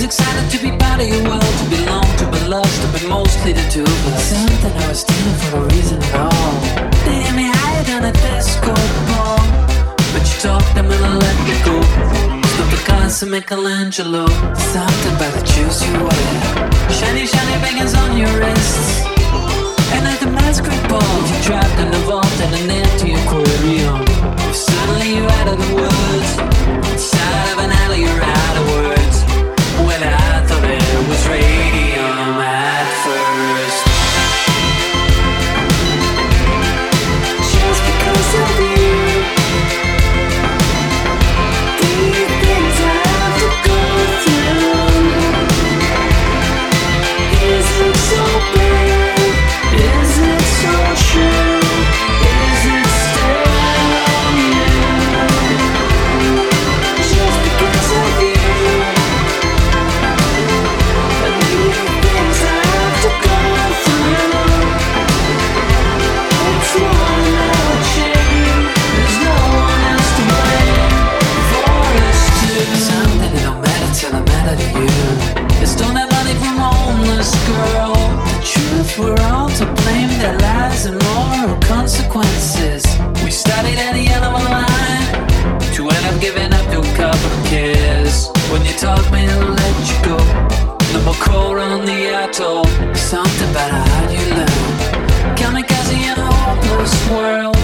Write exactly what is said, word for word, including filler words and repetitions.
excited to be part of your world, to belong, to be loved, to be mostly the two of us. Something I was stealing for no reason at all. They hit me higher than a disco ball, but you talked them and I let me go. Stop the colors of Michelangelo. Something about the shoes you wear, shiny, shiny bangers on your wrists. And at the masquerade ball, you trapped in the vault and an empty aquarium. Suddenly you're out of the woods, inside of an alley you're out of words. When I thought it was radium at first. Just because of you, the things I have to go through. Is it so bad? Is it so true? Is it still you? Just because of you, and the things I have to go through. It's one hour chain. There's no one else to blame for us two. Something that don't matter till I matter to you. They stole that money from a homeless girl. The truth, we're all to blame. Their lies and moral consequences. We studied at the end of a line to end up giving up to a couple of kids. When you taught me to let you go, no more cold on the atoll. Something about how you learn. Kamikaze in a hopeless world.